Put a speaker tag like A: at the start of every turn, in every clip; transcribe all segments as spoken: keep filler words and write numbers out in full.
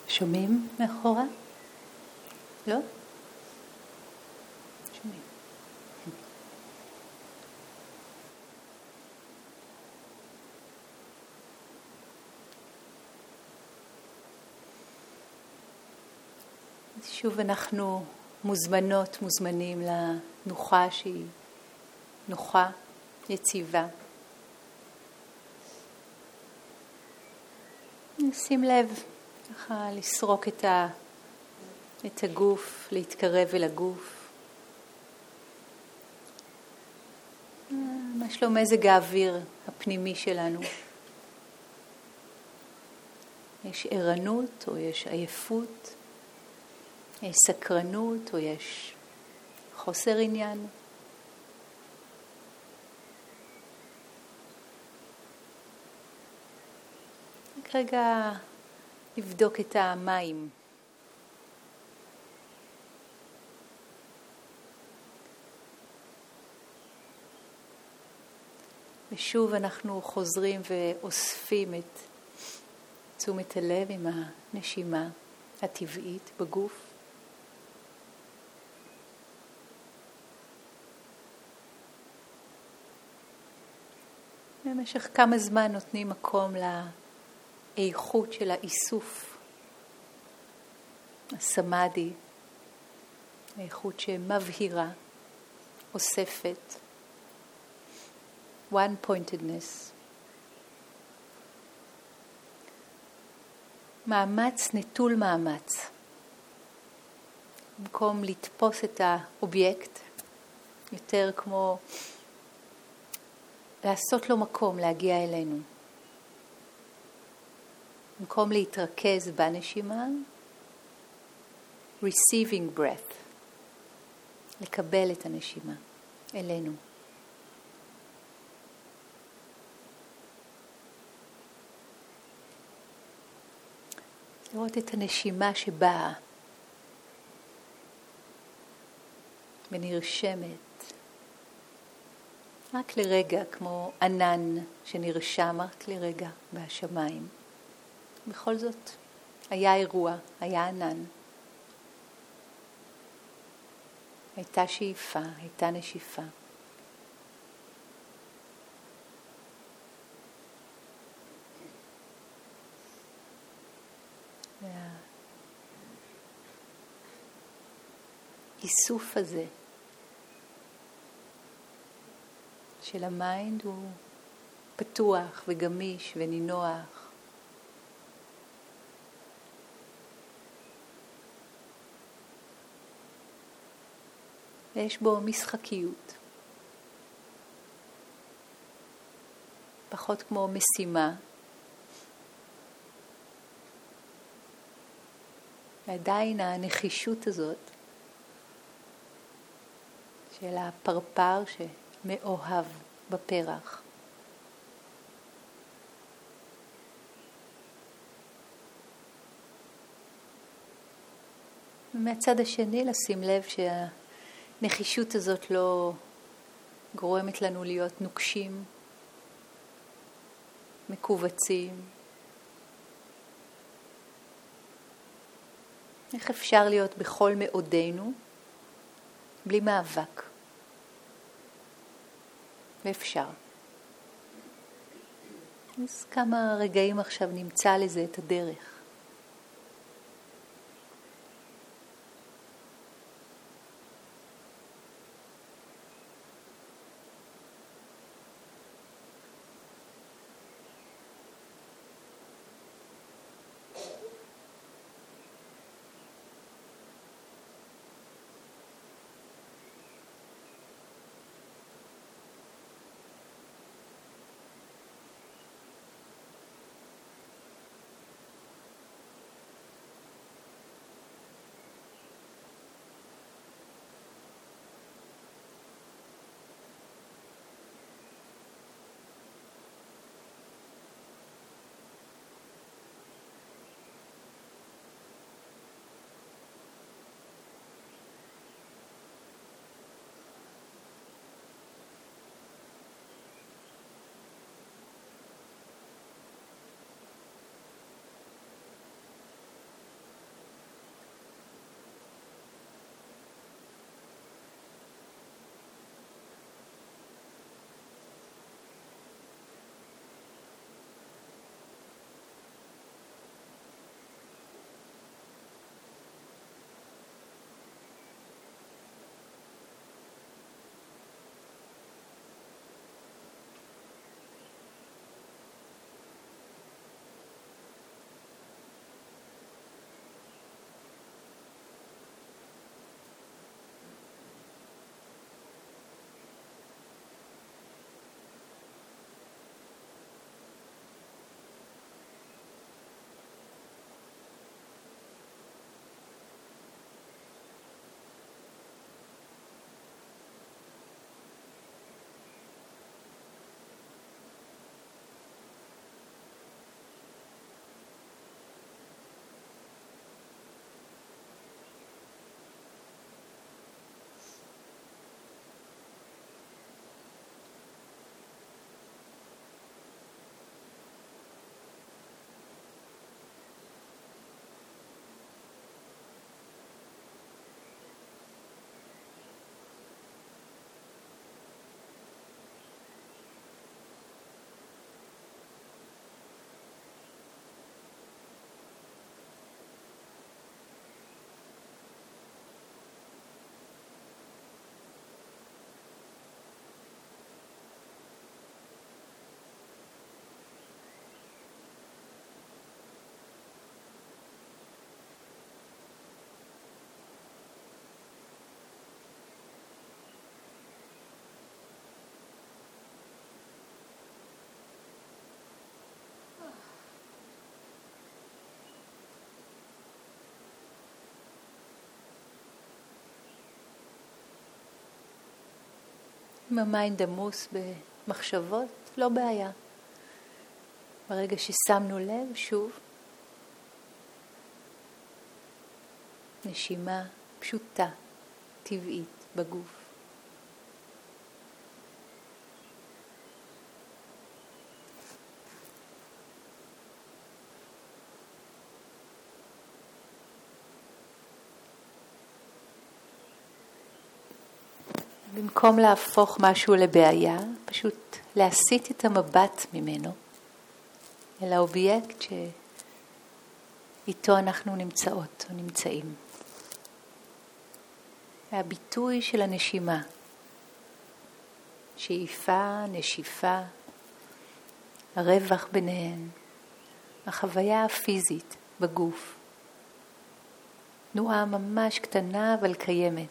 A: שומעים מאחורה? לא? שומעים. שוב אנחנו מוזמנות, מוזמנים לנוחה שהיא נוחה, יציבה. שים לב ככה לסרוק את, ה, את הגוף, להתקרב אל הגוף. מה שלום מזג האוויר הפנימי שלנו? יש ערנות או יש עייפות? יש סקרנות או יש חוסר עניין? רק רגע לבדוק את המים. ושוב אנחנו חוזרים ואוספים את תשומת הלב עם הנשימה הטבעית בגוף. במשך כמה זמן נותנים מקום לאיכות של האיסוף, הסמאדי, האיכות שמבהירה, אוספת, one pointedness. מאמץ נטול מאמץ. במקום לתפוס את האובייקט, יותר כמו לעשות לו מקום להגיע אלינו. במקום להתרכז בנשימה, receiving breath, לקבל את הנשימה אלינו. לראות את הנשימה שבאה ונרשמת רק לרגע, כמו ענן שנרשם רק לרגע בשמיים. בכל זאת, היה אירוע, היה ענן. הייתה שאיפה, הייתה נשיפה. והאיסוף הזה של המיינד הוא פתוח וגמיש ונינוח. ויש בו משחקיות. פחות כמו משימה. ועדיין הנחישות הזאת של הפרפר שמאוהב בפרח. ומהצד השני לשים לב שהנחישות הזאת לא גורמת לנו להיות נוקשים, מקובצים. איך אפשר להיות בכל מאודנו בלי מאבק? ואפשר. אז כמה רגעים עכשיו נמצא לזה את הדרך. אם המיינד עמוס במחשבות, לא בעיה. ברגע ששמנו לב, שוב, נשימה פשוטה, טבעית, בגוף. במקום להפוך משהו לבעיה, פשוט להסיט את המבט ממנו אל האובייקט שאיתו אנחנו נמצאות או נמצאים. והביטוי של הנשימה, שאיפה, נשיפה, הרווח ביניהן, החוויה הפיזית בגוף, תנועה ממש קטנה אבל קיימת.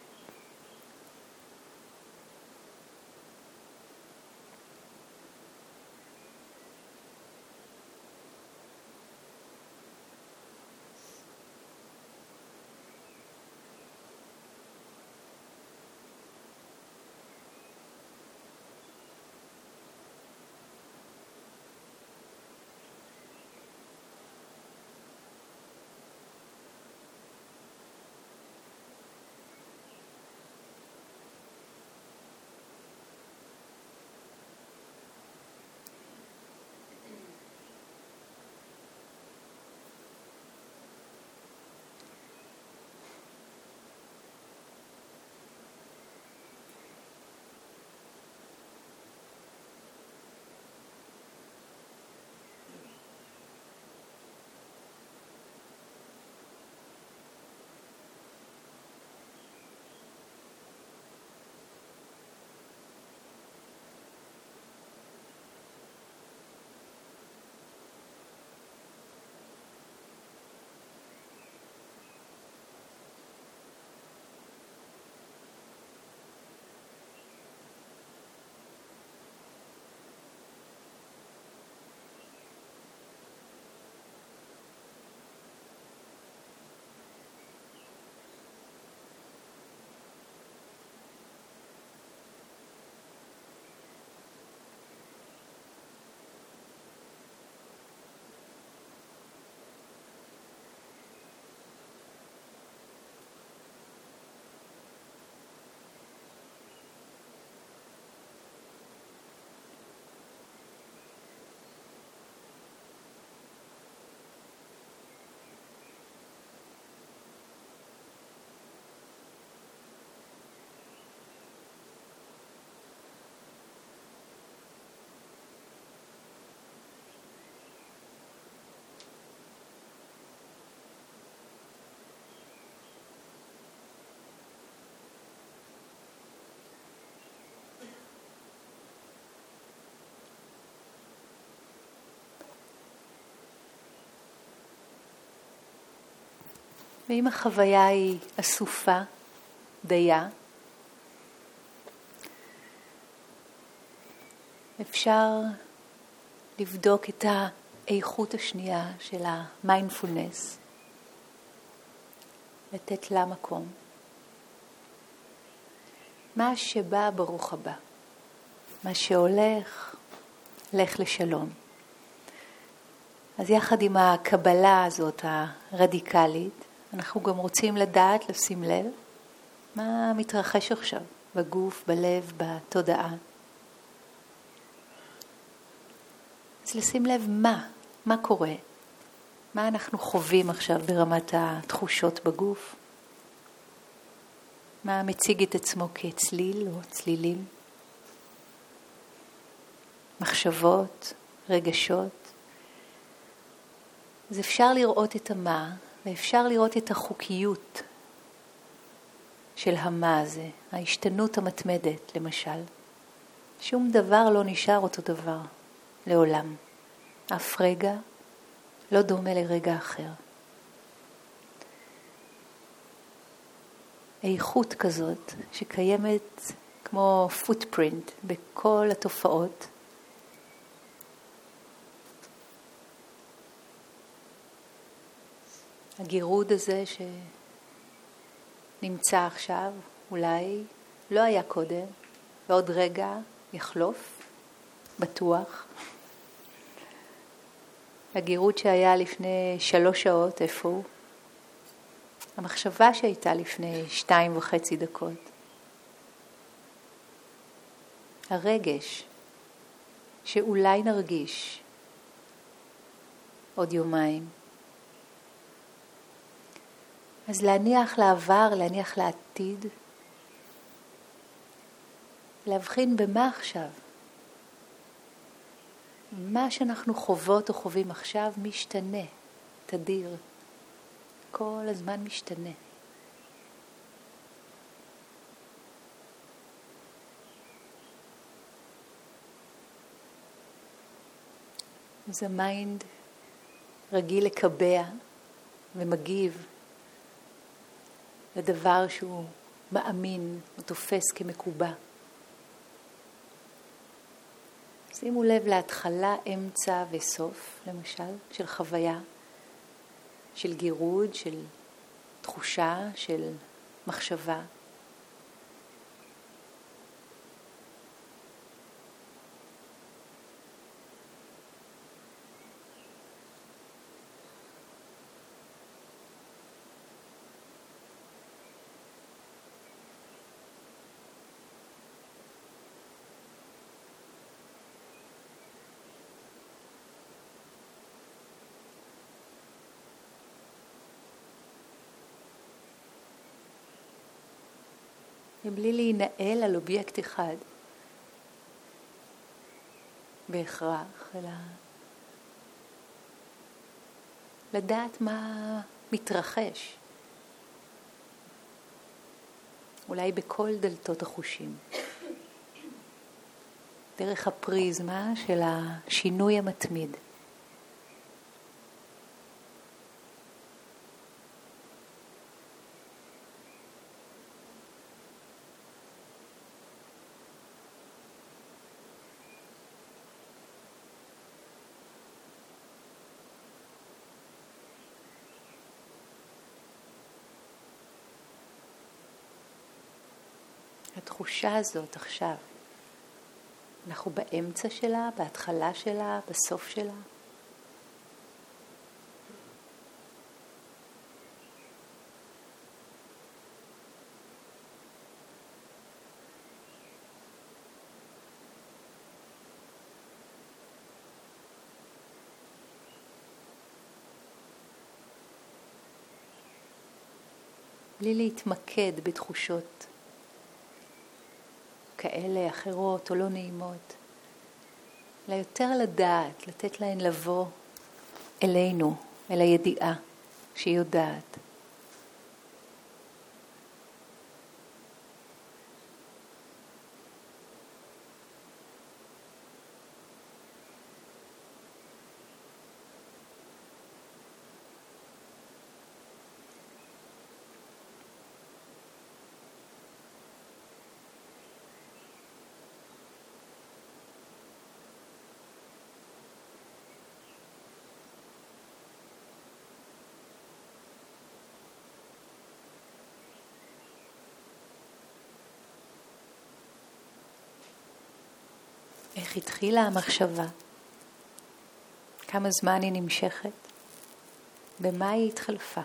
A: ואם החוויה היא אסופה, דיה, אפשר לבדוק את האיכות השנייה של המיינדפולנס, לתת לה מקום. מה שבא ברוך הבא, מה שהולך, לך לשלום. אז יחד עם הקבלה הזאת הרדיקלית, אנחנו גם רוצים לדעת, לשים לב, מה מתרחש עכשיו בגוף, בלב, בתודעה. אז לשים לב מה, מה קורה, מה אנחנו חווים עכשיו ברמת התחושות בגוף, מה מציג את עצמו כצליל או צלילים, מחשבות, רגשות. אז אפשר לראות את המה, ואפשר לראות את החוקיות של המה הזה, ההשתנות המתמדת למשל. שום דבר לא נשאר אותו דבר לעולם. אף רגע לא דומה לרגע אחר. איכות כזאת שקיימת כמו פוטפרינט בכל התופעות, הגירוד הזה שנמצא עכשיו, אולי לא היה קודם, ועוד רגע יחלוף, בטוח. הגירות שהיה לפני שלוש שעות, איפה הוא? המחשבה שהייתה לפני שתיים וחצי דקות. הרגש שאולי נרגיש עוד יומיים. אז להניח לעבר, להניח לעתיד, להבחין במה עכשיו. מה שאנחנו חוות או חווים עכשיו משתנה, תדיר. כל הזמן משתנה. אז המיינד רגיל לקבע ומגיב לדבר שהוא מאמין או תופס כמקובע. שימו לב להתחלה, אמצע וסוף, למשל, של חוויה, של גירוד, של תחושה, של מחשבה. מבלי להינעל על אובייקט אחד בהכרח, אלא לדעת מה מתרחש, אולי בכל דלתות החושים, דרך הפריזמה של השינוי המתמיד. התחושה הזאת עכשיו, אנחנו באמצע שלה, בהתחלה שלה, בסוף שלה. בלי להתמקד בתחושות כאלה, אחרות או לא נעימות, אלא יותר לדעת, לתת להן לבוא אלינו, אל הידיעה שהיא יודעת. איך התחילה המחשבה? כמה זמן היא נמשכת? במה היא התחלפה?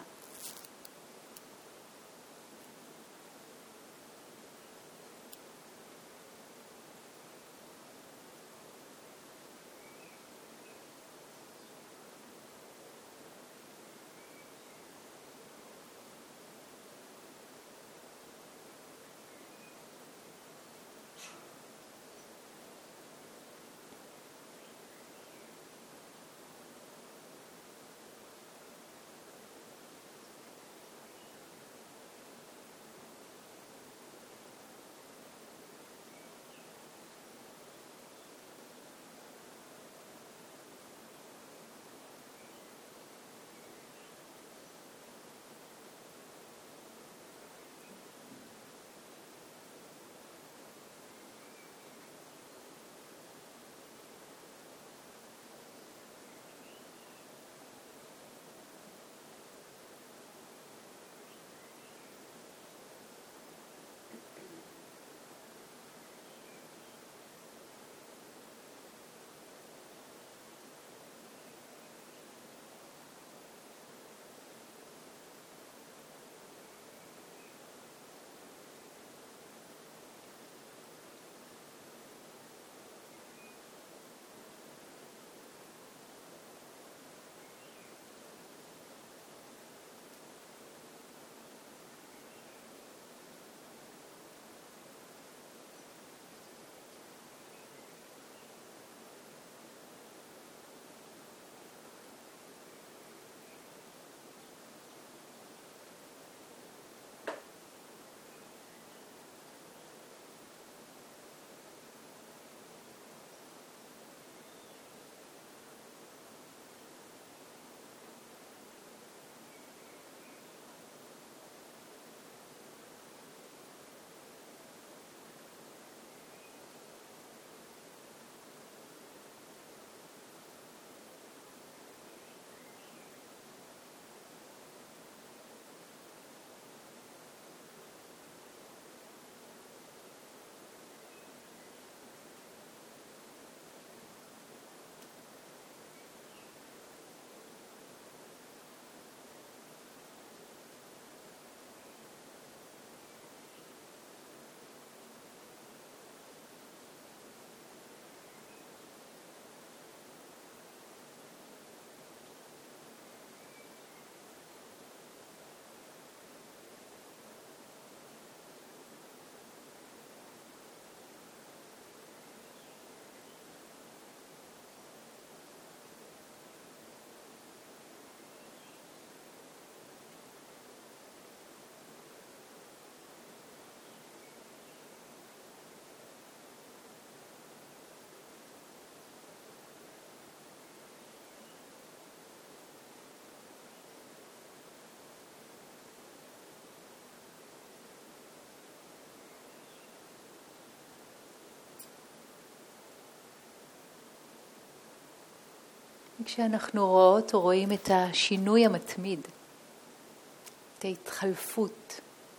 A: כשאנחנו רואות או רואים את השינוי המתמיד, את ההתחלפות,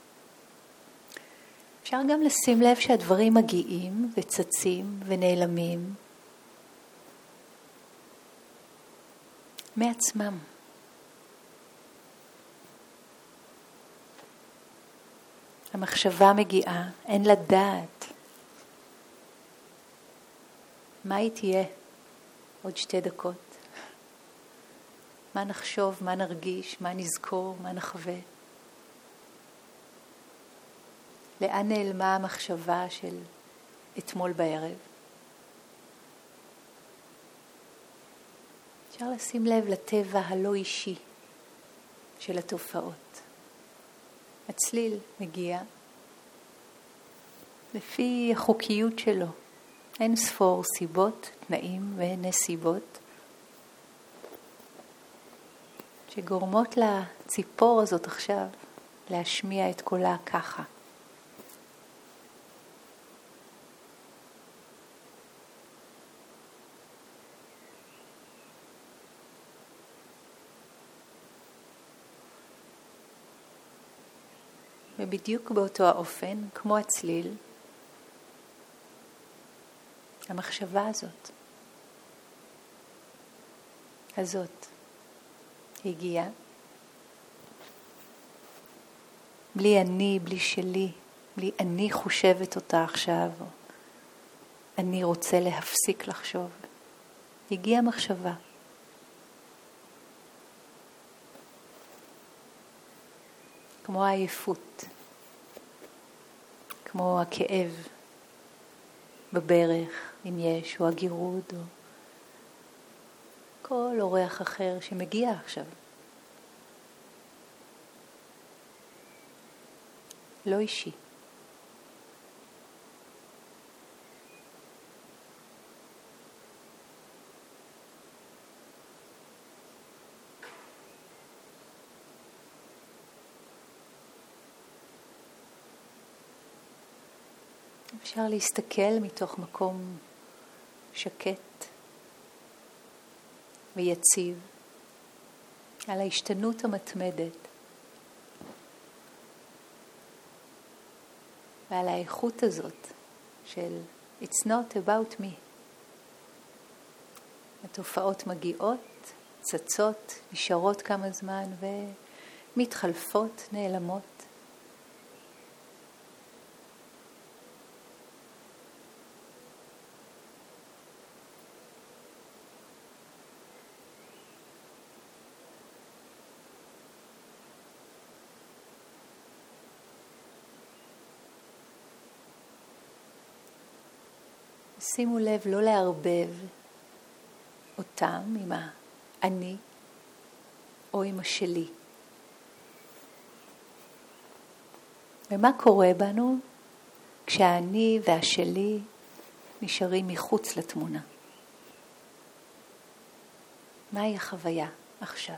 A: אפשר גם לשים לב שהדברים מגיעים וצצים ונעלמים מעצמם. המחשבה מגיעה, אין לה דעת. מה היא תהיה עוד שתי דקות? מה נחשוב, מה נרגיש, מה נזכור, מה נחווה? לאן נעלמה המחשבה של אתמול בערב? אפשר לשים לב לטבע הלא אישי של התופעות. הצליל מגיע לפי החוקיות שלו. אין ספור סיבות, תנאים ונסיבות שגורמות לציפור הזאת עכשיו להשמיע את קולה ככה. ובדיוק באותו האופן, כמו הצליל, המחשבה הזאת, הזאת, הגיעה, בלי אני, בלי שלי, בלי אני חושבת אותה עכשיו, או אני רוצה להפסיק לחשוב. הגיעה מחשבה. כמו העייפות, כמו הכאב בברך, אם יש, או הגירוד, או כל אורח אחר שמגיע עכשיו. לא אישי. אפשר להסתכל מתוך מקום שקט ויציב על ההשתנות המתמדת ועל האיכות הזאת של It's not about me. התופעות מגיעות, צצות, נשארות כמה זמן ומתחלפות, נעלמות. שימו לב לא לערבב אותם עם האני או עם השלי. ומה קורה בנו כשהאני והשלי נשארים מחוץ לתמונה? מהי החוויה עכשיו?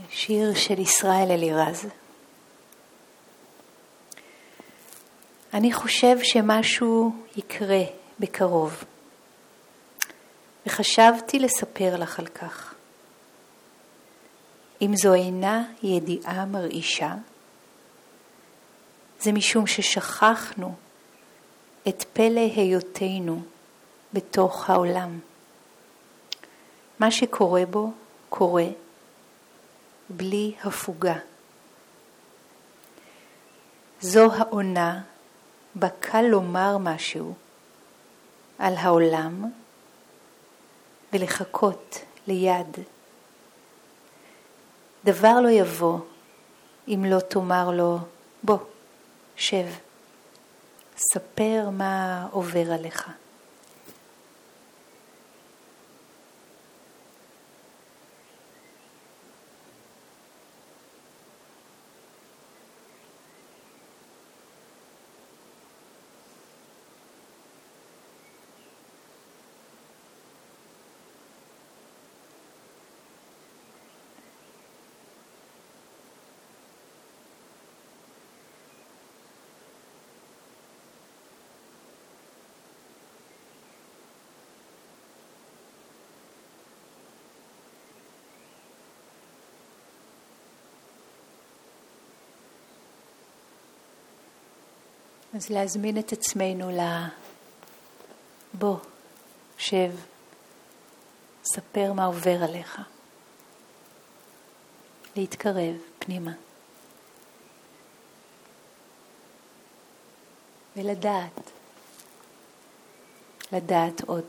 A: שיר של ישראל אלירז. אני חושב שמשהו יקרה בקרוב, וחשבתי לספר לך על כך. אם זו אינה ידיעה מרעישה, זה משום ששכחנו את פלא היותנו בתוך העולם. מה שקורה בו קורה בלי הפוגה. זו העונה בה קל לומר משהו על העולם ולחכות ליד. דבר לא יבוא אם לא תאמר לו, בוא, שב, ספר מה עובר עליך. אז להזמין את עצמנו ל... בוא, שב, ספר מה עובר עליך. להתקרב פנימה. ולדעת. לדעת עוד.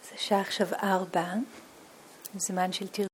A: אז השעה עכשיו ארבע, זמן של תרגול.